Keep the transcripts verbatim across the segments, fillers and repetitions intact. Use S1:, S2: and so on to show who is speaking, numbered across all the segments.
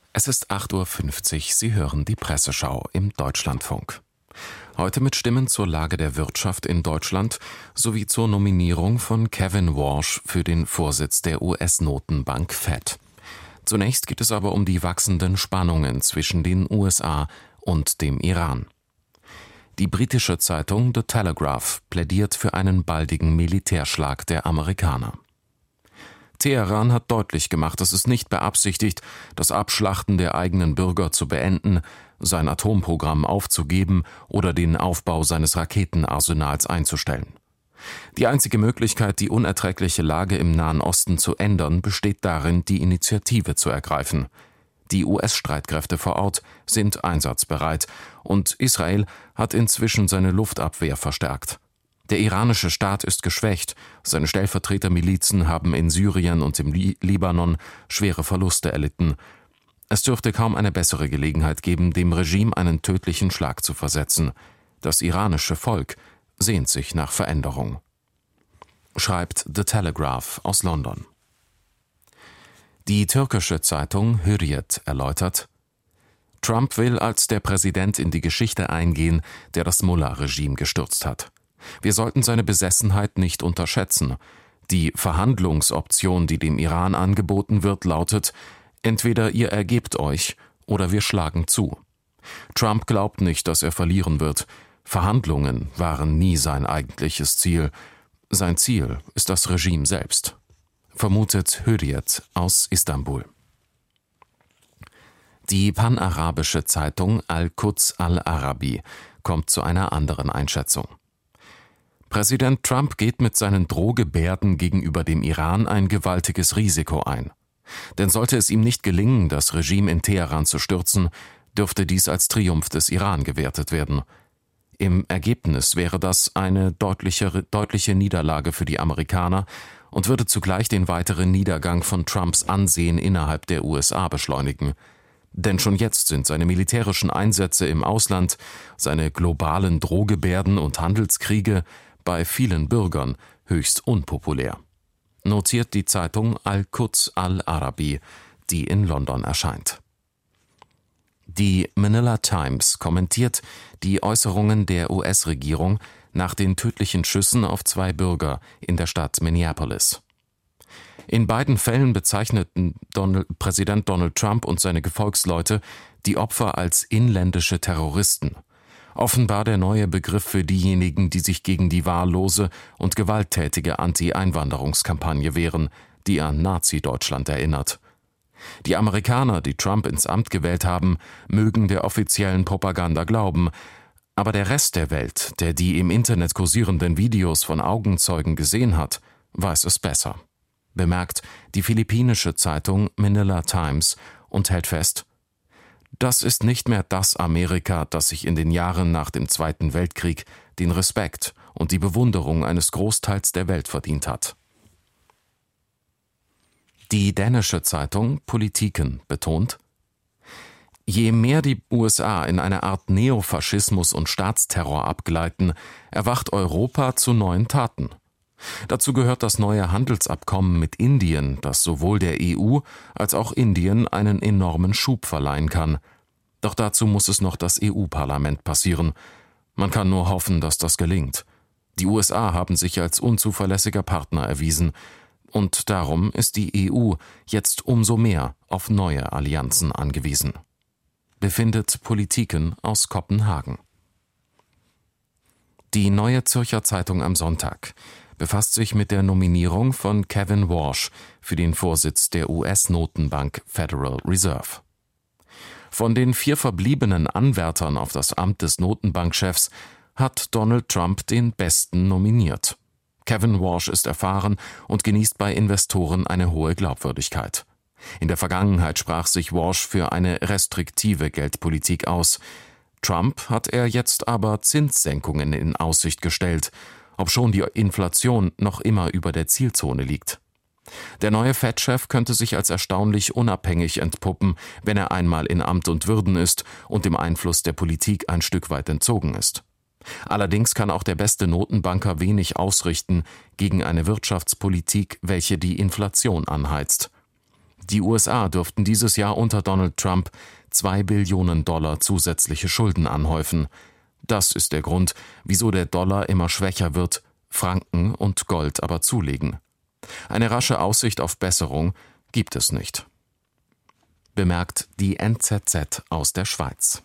S1: Es ist acht Uhr fünfzig, Sie hören die Presseschau im Deutschlandfunk. Heute mit Stimmen zur Lage der Wirtschaft in Deutschland sowie zur Nominierung von Kevin Warsh für den Vorsitz der U S-Notenbank Fed. Zunächst geht es aber um die wachsenden Spannungen zwischen den U S A und dem Iran. Die britische Zeitung The Telegraph plädiert für einen baldigen Militärschlag der Amerikaner. Teheran hat deutlich gemacht, dass es nicht beabsichtigt, das Abschlachten der eigenen Bürger zu beenden, sein Atomprogramm aufzugeben oder den Aufbau seines Raketenarsenals einzustellen. Die einzige Möglichkeit, die unerträgliche Lage im Nahen Osten zu ändern, besteht darin, die Initiative zu ergreifen. Die U S-Streitkräfte vor Ort sind einsatzbereit und Israel hat inzwischen seine Luftabwehr verstärkt. Der iranische Staat ist geschwächt, seine Stellvertretermilizen haben in Syrien und im Li- Libanon schwere Verluste erlitten. Es dürfte kaum eine bessere Gelegenheit geben, dem Regime einen tödlichen Schlag zu versetzen. Das iranische Volk sehnt sich nach Veränderung. Schreibt The Telegraph aus London. Die türkische Zeitung Hürriyet erläutert: Trump will als der Präsident in die Geschichte eingehen, der das Mullah-Regime gestürzt hat. Wir sollten seine Besessenheit nicht unterschätzen. Die Verhandlungsoption, die dem Iran angeboten wird, lautet: Entweder ihr ergebt euch oder wir schlagen zu. Trump glaubt nicht, dass er verlieren wird. Verhandlungen waren nie sein eigentliches Ziel. Sein Ziel ist das Regime selbst. Vermutet Hürriyet aus Istanbul. Die panarabische Zeitung Al-Quds Al-Arabi kommt zu einer anderen Einschätzung. Präsident Trump geht mit seinen Drohgebärden gegenüber dem Iran ein gewaltiges Risiko ein. Denn sollte es ihm nicht gelingen, das Regime in Teheran zu stürzen, dürfte dies als Triumph des Iran gewertet werden. Im Ergebnis wäre das eine deutliche, deutliche Niederlage für die Amerikaner und würde zugleich den weiteren Niedergang von Trumps Ansehen innerhalb der U S A beschleunigen. Denn schon jetzt sind seine militärischen Einsätze im Ausland, seine globalen Drohgebärden und Handelskriege bei vielen Bürgern höchst unpopulär. Notiert die Zeitung Al-Quds Al-Arabi, die in London erscheint. Die Manila Times kommentiert die Äußerungen der U S-Regierung nach den tödlichen Schüssen auf zwei Bürger in der Stadt Minneapolis. In beiden Fällen bezeichneten Donald, Präsident Donald Trump und seine Gefolgsleute die Opfer als inländische Terroristen. Offenbar der neue Begriff für diejenigen, die sich gegen die wahllose und gewalttätige Anti-Einwanderungskampagne wehren, die an Nazi-Deutschland erinnert. Die Amerikaner, die Trump ins Amt gewählt haben, mögen der offiziellen Propaganda glauben, aber der Rest der Welt, der die im Internet kursierenden Videos von Augenzeugen gesehen hat, weiß es besser. Bemerkt die philippinische Zeitung Manila Times und hält fest: Das ist nicht mehr das Amerika, das sich in den Jahren nach dem Zweiten Weltkrieg den Respekt und die Bewunderung eines Großteils der Welt verdient hat. Die dänische Zeitung Politiken betont: Je mehr die U S A in eine Art Neofaschismus und Staatsterror abgleiten, erwacht Europa zu neuen Taten. Dazu gehört das neue Handelsabkommen mit Indien, das sowohl der E U als auch Indien einen enormen Schub verleihen kann. Doch dazu muss es noch das E U-Parlament passieren. Man kann nur hoffen, dass das gelingt. Die U S A haben sich als unzuverlässiger Partner erwiesen. Und darum ist die E U jetzt umso mehr auf neue Allianzen angewiesen. Befindet Politiken aus Kopenhagen. Die Neue Zürcher Zeitung am Sonntag befasst sich mit der Nominierung von Kevin Warsh für den Vorsitz der U S-Notenbank Federal Reserve. Von den vier verbliebenen Anwärtern auf das Amt des Notenbankchefs hat Donald Trump den besten nominiert. Kevin Warsh ist erfahren und genießt bei Investoren eine hohe Glaubwürdigkeit. In der Vergangenheit sprach sich Warsh für eine restriktive Geldpolitik aus. Trump hat er jetzt aber Zinssenkungen in Aussicht gestellt, obschon die Inflation noch immer über der Zielzone liegt. Der neue Fed-Chef könnte sich als erstaunlich unabhängig entpuppen, wenn er einmal in Amt und Würden ist und dem Einfluss der Politik ein Stück weit entzogen ist. Allerdings kann auch der beste Notenbanker wenig ausrichten gegen eine Wirtschaftspolitik, welche die Inflation anheizt. Die U S A dürften dieses Jahr unter Donald Trump zwei Billionen Dollar zusätzliche Schulden anhäufen. Das ist der Grund, wieso der Dollar immer schwächer wird, Franken und Gold aber zulegen. Eine rasche Aussicht auf Besserung gibt es nicht. Bemerkt die N Z Z aus der Schweiz.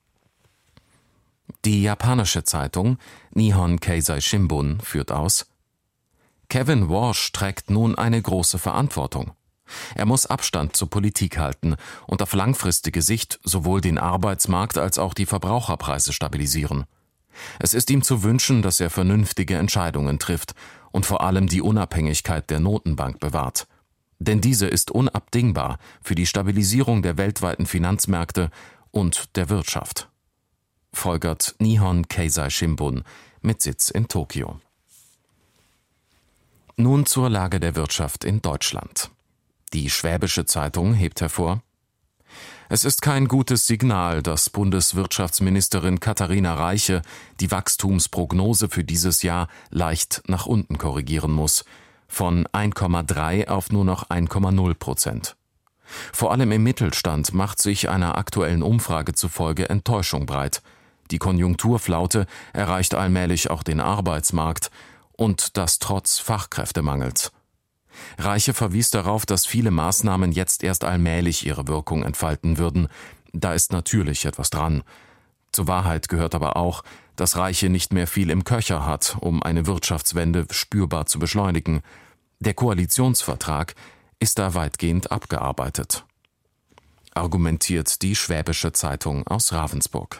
S1: Die japanische Zeitung Nihon Keizai Shimbun führt aus: Kevin Warsh trägt nun eine große Verantwortung. Er muss Abstand zur Politik halten und auf langfristige Sicht sowohl den Arbeitsmarkt als auch die Verbraucherpreise stabilisieren. Es ist ihm zu wünschen, dass er vernünftige Entscheidungen trifft und vor allem die Unabhängigkeit der Notenbank bewahrt. Denn diese ist unabdingbar für die Stabilisierung der weltweiten Finanzmärkte und der Wirtschaft. Folgert Nihon Keizai Shimbun mit Sitz in Tokio. Nun zur Lage der Wirtschaft in Deutschland. Die Schwäbische Zeitung hebt hervor: Es ist kein gutes Signal, dass Bundeswirtschaftsministerin Katharina Reiche die Wachstumsprognose für dieses Jahr leicht nach unten korrigieren muss, von eins Komma drei auf nur noch eins Komma null Prozent. Vor allem im Mittelstand macht sich einer aktuellen Umfrage zufolge Enttäuschung breit. Die Konjunkturflaute erreicht allmählich auch den Arbeitsmarkt, und das trotz Fachkräftemangels. Reiche verwies darauf, dass viele Maßnahmen jetzt erst allmählich ihre Wirkung entfalten würden. Da ist natürlich etwas dran. Zur Wahrheit gehört aber auch, dass Reiche nicht mehr viel im Köcher hat, um eine Wirtschaftswende spürbar zu beschleunigen. Der Koalitionsvertrag ist da weitgehend abgearbeitet. Argumentiert die Schwäbische Zeitung aus Ravensburg.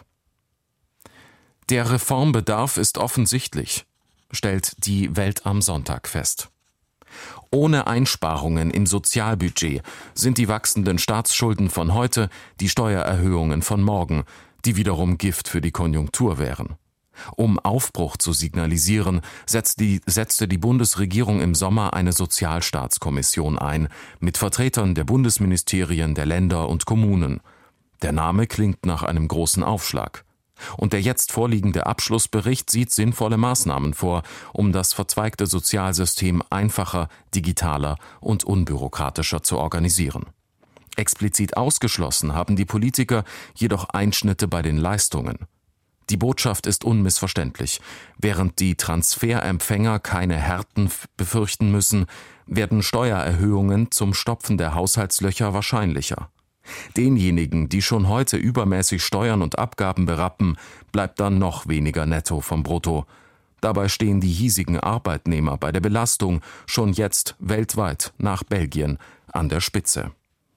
S1: Der Reformbedarf ist offensichtlich, stellt die Welt am Sonntag fest. Ohne Einsparungen im Sozialbudget sind die wachsenden Staatsschulden von heute die Steuererhöhungen von morgen, die wiederum Gift für die Konjunktur wären. Um Aufbruch zu signalisieren, setzte die, setzte die Bundesregierung im Sommer eine Sozialstaatskommission ein, mit Vertretern der Bundesministerien, der Länder und Kommunen. Der Name klingt nach einem großen Aufschlag. Und der jetzt vorliegende Abschlussbericht sieht sinnvolle Maßnahmen vor, um das verzweigte Sozialsystem einfacher, digitaler und unbürokratischer zu organisieren. Explizit ausgeschlossen haben die Politiker jedoch Einschnitte bei den Leistungen. Die Botschaft ist unmissverständlich. Während die Transferempfänger keine Härten befürchten müssen, werden Steuererhöhungen zum Stopfen der Haushaltslöcher wahrscheinlicher. Denjenigen, die schon heute übermäßig Steuern und Abgaben berappen, bleibt dann noch weniger netto vom Brutto. Dabei stehen die hiesigen Arbeitnehmer bei der Belastung schon jetzt weltweit nach Belgien an der Spitze.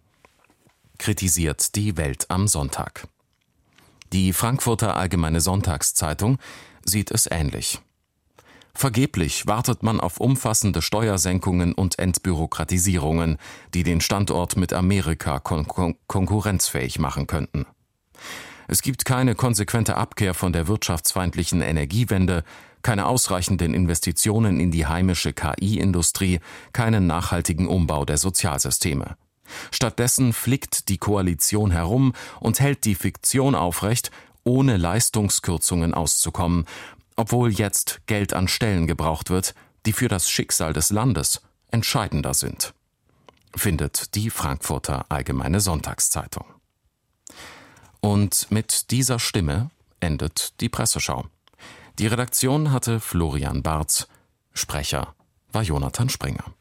S1: Kritisiert die Welt am Sonntag. Die Frankfurter Allgemeine Sonntagszeitung sieht es ähnlich. Vergeblich wartet man auf umfassende Steuersenkungen und Entbürokratisierungen, die den Standort mit Amerika kon- kon- konkurrenzfähig machen könnten. Es gibt keine konsequente Abkehr von der wirtschaftsfeindlichen Energiewende, keine ausreichenden Investitionen in die heimische K I-Industrie, keinen nachhaltigen Umbau der Sozialsysteme. Stattdessen flickt die Koalition herum und hält die Fiktion aufrecht, ohne Leistungskürzungen auszukommen, obwohl jetzt Geld an Stellen gebraucht wird, die für das Schicksal des Landes entscheidender sind. Findet die Frankfurter Allgemeine Sonntagszeitung. Und mit dieser Stimme endet die Presseschau. Die Redaktion hatte Florian Barz, Sprecher war Jonathan Springer.